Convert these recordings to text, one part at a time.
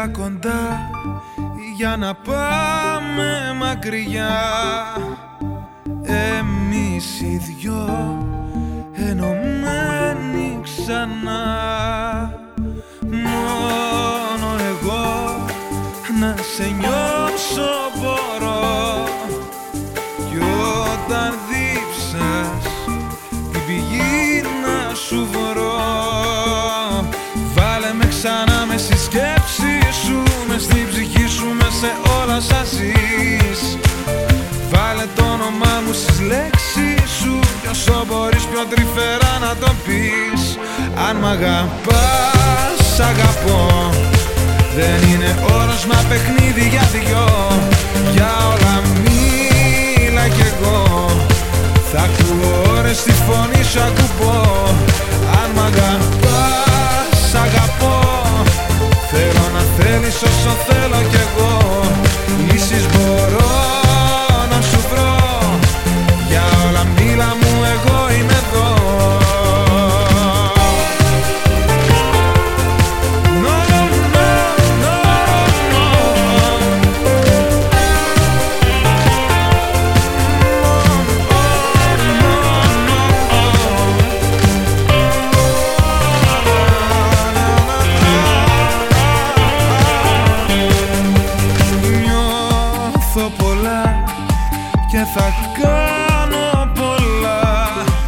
έλα κοντά για να πάμε μακριά. Εμείς οι δυο ενωμένοι ξανά. Μόνο εγώ να σε νιώσω μπορώ. Κι όταν δίψας την πηγή να σου βρω. Βάλε με ξανά μες στη σκέψη σου, μες στην ψυχή σου, μες σε όλα όσα ζεις. Βάλε το όνομά μου στις λέξεις σου κι όσο μπορείς πιο τρυφερά να το πεις. Αν μ' αγαπάς, αγαπώ. Δεν είναι όρος μα παιχνίδι για δυο. Για όλα μίλα κι εγώ. Θα ακούω ώρες τη φωνή σου ακουμπώ. Αν μ' αγαπάς, αγαπώ. Θέλω να θέλεις όσο θέλω κι εγώ. Λύσεις μπορώ να σου βρω. Για όλα μίλα μου, εγώ είμαι εδώ. Και θα κάνω πολλά.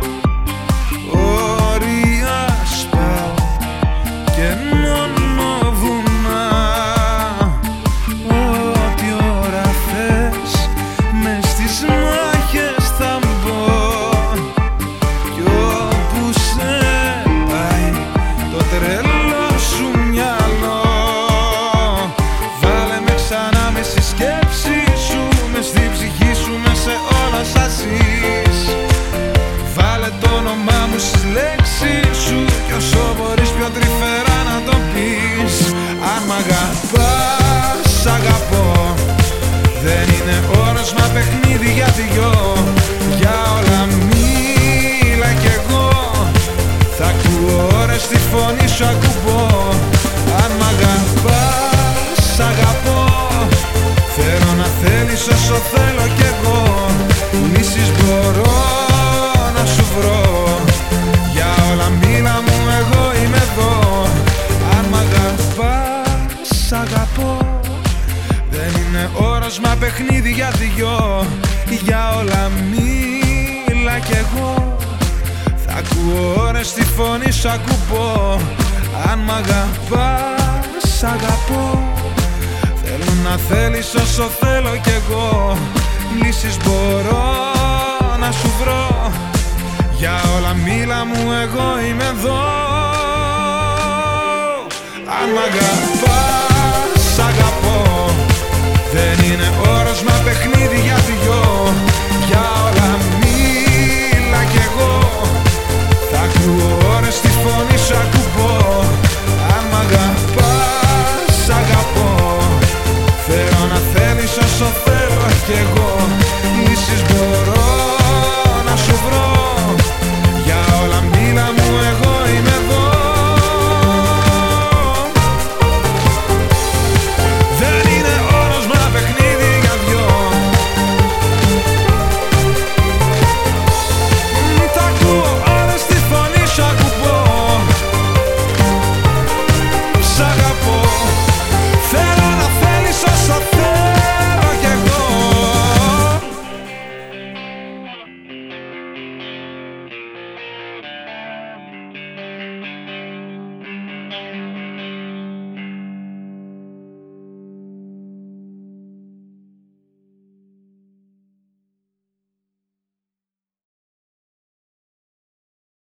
Όρια σπάω και ενώνω βουνά. Ό,τι ώρα θες μες στις μάχες θα μπω. Κι όπου σε πάει το τρελό σου μυαλό. Βάλε με ξανά μες στη σκέψη σου, μες στην ψυχή σου, σε όλα όσα ζεις. Βάλε το όνομά μου στις λέξεις σου κι όσο μπορείς πιο τρυφερά να το πεις. Αν μ' αγαπάς, αγαπώ. Δεν είναι όρος μα παιχνίδι για δυο. Για όλα μίλα κι εγώ. Θα ακούω ώρες τη φωνή σου ακουμπώ. Αν μ' αγαπάς, αγαπώ. Θέλω να θέλεις όσο θέλω κι εγώ. Λύσεις μπορώ να σου βρω. Για όλα μίλα μου, εγώ είμαι εδώ. Αν μ' αγαπάς, αγαπώ. Δεν είναι όρος μα παιχνίδι για δυο. Για όλα μίλα κι εγώ. Θα ακούω ώρες τη φωνή σου ακουμπώ. Αν μ' αγαπάς, αγαπώ. Θέλω να θέλεις όσο θέλω κι εγώ. Λύσεις μπορώ να σου βρω. Για όλα μίλα μου, εγώ είμαι εδώ. Αν μ' αγαπάς.